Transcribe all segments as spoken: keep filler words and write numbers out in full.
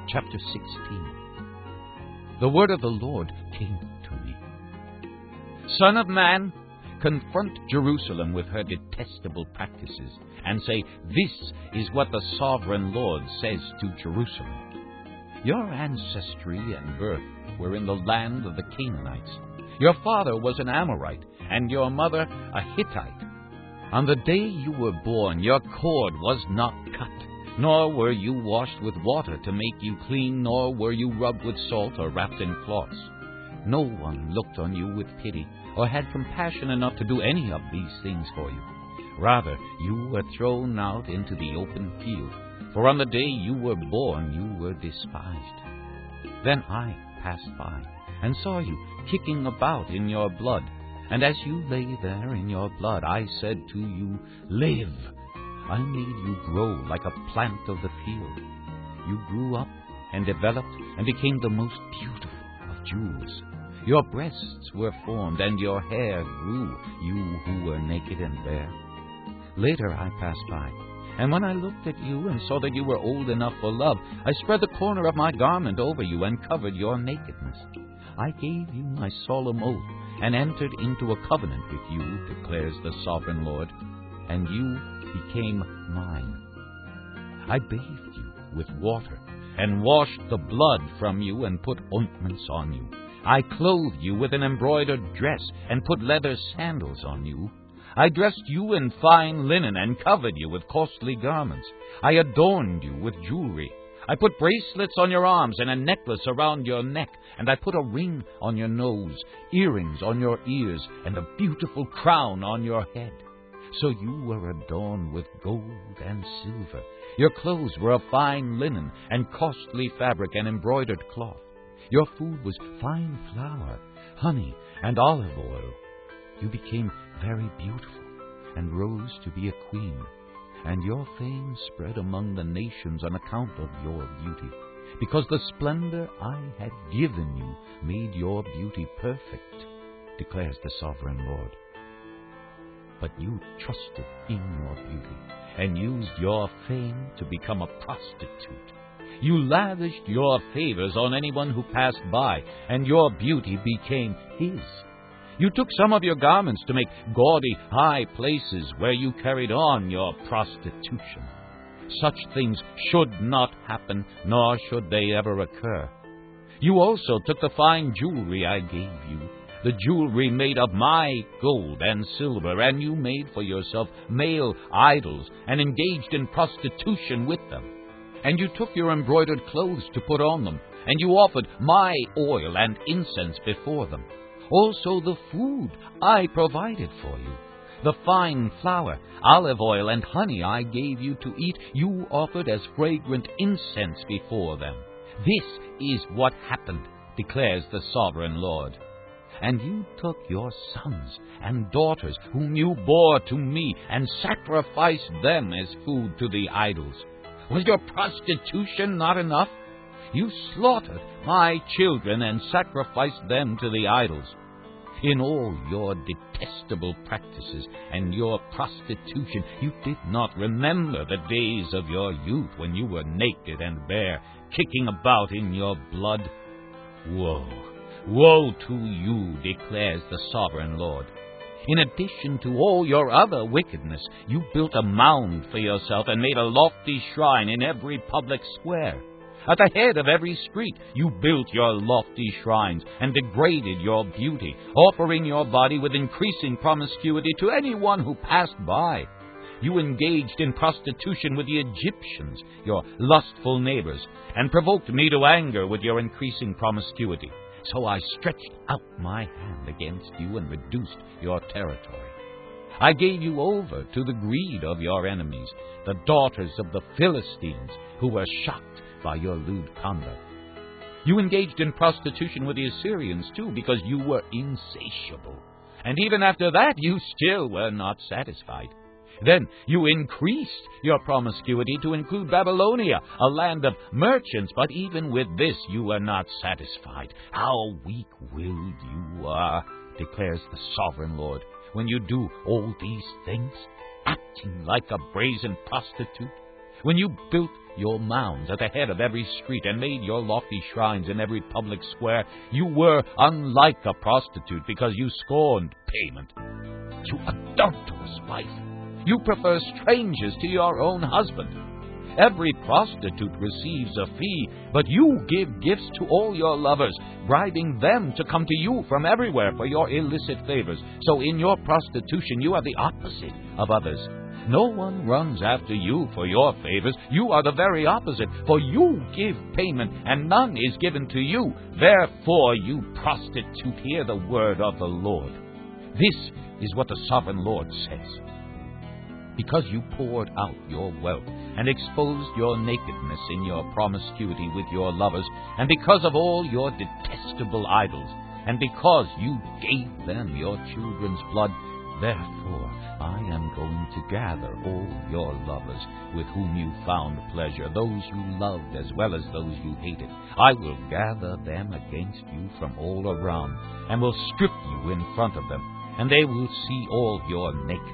chapter sixteen. The word of the Lord came to me. Son of man, confront Jerusalem with her detestable practices, and say, "This is what the sovereign Lord says to Jerusalem. Your ancestry and birth were in the land of the Canaanites. Your father was an Amorite, and your mother a Hittite. On the day you were born, your cord was not cut, nor were you washed with water to make you clean, nor were you rubbed with salt or wrapped in cloths. No one looked on you with pity, or had compassion enough to do any of these things for you. Rather, you were thrown out into the open field, for on the day you were born you were despised. Then I passed by, and saw you kicking about in your blood, and as you lay there in your blood, I said to you, Live! I made you grow like a plant of the field. You grew up and developed and became the most beautiful of jewels. Your breasts were formed, and your hair grew, you who were naked and bare. Later I passed by, and when I looked at you and saw that you were old enough for love, I spread the corner of my garment over you and covered your nakedness. I gave you my solemn oath, and entered into a covenant with you, declares the sovereign Lord, and you became mine. I bathed you with water, and washed the blood from you, and put ointments on you. I clothed you with an embroidered dress, and put leather sandals on you. I dressed you in fine linen, and covered you with costly garments. I adorned you with jewelry. I put bracelets on your arms, and a necklace around your neck, and I put a ring on your nose, earrings on your ears, and a beautiful crown on your head. So you were adorned with gold and silver. Your clothes were of fine linen, and costly fabric, and embroidered cloth. Your food was fine flour, honey, and olive oil. You became very beautiful, and rose to be a queen. And your fame spread among the nations on account of your beauty, because the splendor I had given you made your beauty perfect, declares the sovereign Lord. But you trusted in your beauty, and used your fame to become a prostitute. You lavished your favors on anyone who passed by, and your beauty became his. You took some of your garments to make gaudy high places where you carried on your prostitution. Such things should not happen, nor should they ever occur. You also took the fine jewelry I gave you, the jewelry made of my gold and silver, and you made for yourself male idols, and engaged in prostitution with them. And you took your embroidered clothes to put on them, and you offered my oil and incense before them. Also the food I provided for you, the fine flour, olive oil, and honey I gave you to eat, you offered as fragrant incense before them. This is what happened, declares the sovereign Lord. And you took your sons and daughters, whom you bore to me, and sacrificed them as food to the idols. Was your prostitution not enough? You slaughtered my children and sacrificed them to the idols. In all your detestable practices and your prostitution, you did not remember the days of your youth when you were naked and bare, kicking about in your blood. Woe, woe to you, declares the sovereign Lord. In addition to all your other wickedness, you built a mound for yourself and made a lofty shrine in every public square. At the head of every street you built your lofty shrines and degraded your beauty, offering your body with increasing promiscuity to anyone who passed by. You engaged in prostitution with the Egyptians, your lustful neighbors, and provoked me to anger with your increasing promiscuity. So I stretched out my hand against you and reduced your territory. I gave you over to the greed of your enemies, the daughters of the Philistines, who were shocked by your lewd conduct. You engaged in prostitution with the Assyrians, too, because you were insatiable. And even after that, you still were not satisfied. Then you increased your promiscuity to include Babylonia, a land of merchants, but even with this you were not satisfied. How weak-willed you are, declares the sovereign Lord, when you do all these things, acting like a brazen prostitute. When you built your mounds at the head of every street, and made your lofty shrines in every public square, you were unlike a prostitute, because you scorned payment. You adulterous wife! You prefer strangers to your own husband. Every prostitute receives a fee, but you give gifts to all your lovers, bribing them to come to you from everywhere for your illicit favors. So in your prostitution you are the opposite of others. No one runs after you for your favors. You are the very opposite, for you give payment, and none is given to you. Therefore, you prostitute, hear the word of the Lord. This is what the sovereign Lord says. Because you poured out your wealth and exposed your nakedness in your promiscuity with your lovers, and because of all your detestable idols, and because you gave them your children's blood, therefore I am going to gather all your lovers with whom you found pleasure, those you loved as well as those you hated. I will gather them against you from all around, and will strip you in front of them, and they will see all your nakedness.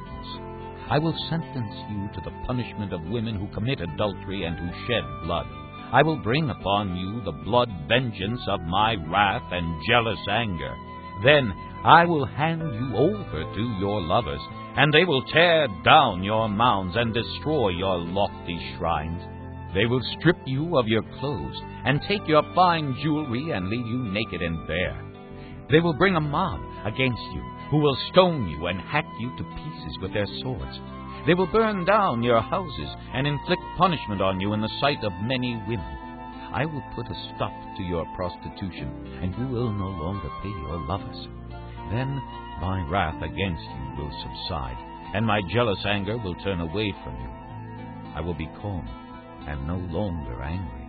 I will sentence you to the punishment of women who commit adultery and who shed blood. I will bring upon you the blood vengeance of my wrath and jealous anger. Then I will hand you over to your lovers, and they will tear down your mounds and destroy your lofty shrines. They will strip you of your clothes and take your fine jewelry and leave you naked and bare. They will bring a mob against you, who will stone you and hack you to pieces with their swords. They will burn down your houses and inflict punishment on you in the sight of many women. I will put a stop to your prostitution, and you will no longer pay your lovers. Then my wrath against you will subside, and my jealous anger will turn away from you. I will be calm and no longer angry.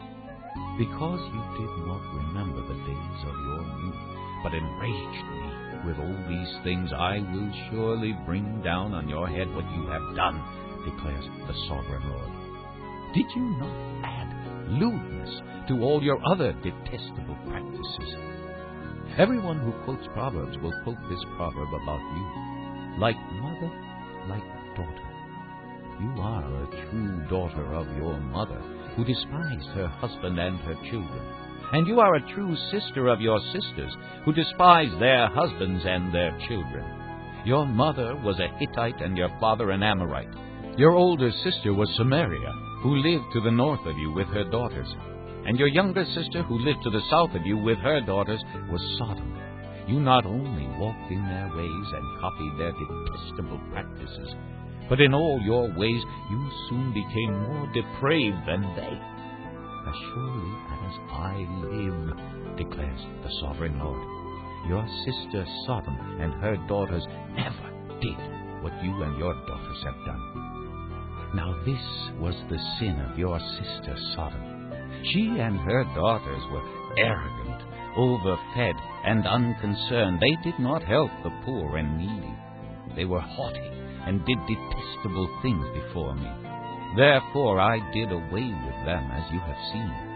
Because you did not remember the days of your youth, but enraged me with all these things, I will surely bring down on your head what you have done, declares the sovereign Lord. Did you not add lewdness to all your other detestable practices? Everyone who quotes Proverbs will quote this proverb about you. Like mother, like daughter. You are a true daughter of your mother, who despised her husband and her children. And you are a true sister of your sisters, who despise their husbands and their children. Your mother was a Hittite, and your father an Amorite. Your older sister was Samaria, who lived to the north of you with her daughters. And your younger sister, who lived to the south of you with her daughters, was Sodom. You not only walked in their ways and copied their detestable practices, but in all your ways you soon became more depraved than they. As surely as I live, declares the sovereign Lord, your sister Sodom and her daughters never did what you and your daughters have done. Now this was the sin of your sister Sodom. She and her daughters were arrogant, overfed, and unconcerned. They did not help the poor and needy. They were haughty and did detestable things before me. Therefore I did away with them, as you have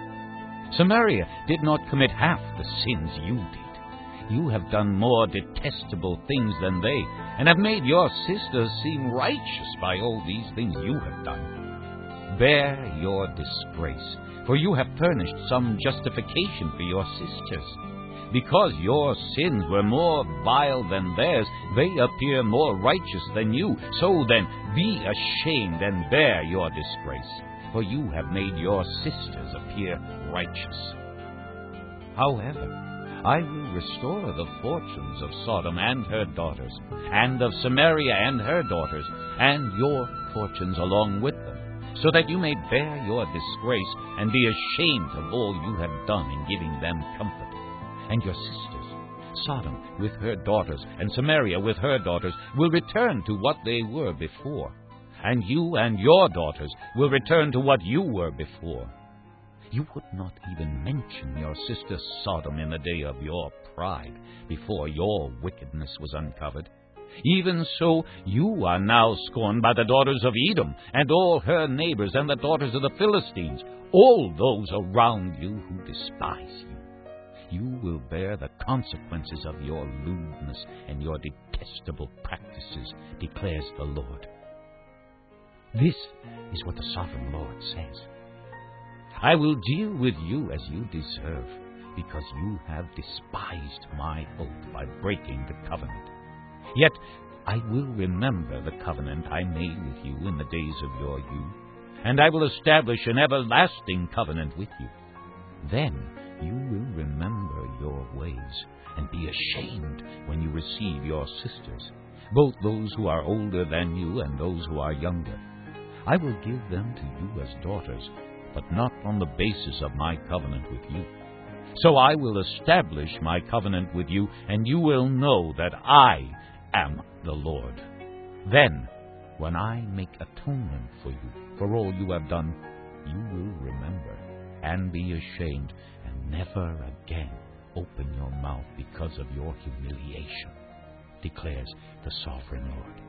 seen. Samaria did not commit half the sins you did. You have done more detestable things than they, and have made your sisters seem righteous by all these things you have done. Bear your disgrace, for you have furnished some justification for your sisters. Because your sins were more vile than theirs, they appear more righteous than you. So then, be ashamed and bear your disgrace, for you have made your sisters appear righteous. However, I will restore the fortunes of Sodom and her daughters, and of Samaria and her daughters, and your fortunes along with them, so that you may bear your disgrace and be ashamed of all you have done in giving them comfort. And your sisters, Sodom with her daughters, and Samaria with her daughters, will return to what they were before. And you and your daughters will return to what you were before. You would not even mention your sister Sodom in the day of your pride, before your wickedness was uncovered. Even so, you are now scorned by the daughters of Edom, and all her neighbors, and the daughters of the Philistines, all those around you who despise you. You will bear the consequences of your lewdness and your detestable practices, declares the Lord. This is what the sovereign Lord says. I will deal with you as you deserve, because you have despised my oath by breaking the covenant. Yet I will remember the covenant I made with you in the days of your youth, and I will establish an everlasting covenant with you. Then you will remember your ways, and be ashamed when you receive your sisters, both those who are older than you and those who are younger. I will give them to you as daughters, but not on the basis of my covenant with you. So I will establish my covenant with you, and you will know that I am the Lord. Then, when I make atonement for you, for all you have done, you will remember and be ashamed, and never again open your mouth because of your humiliation, declares the Sovereign Lord.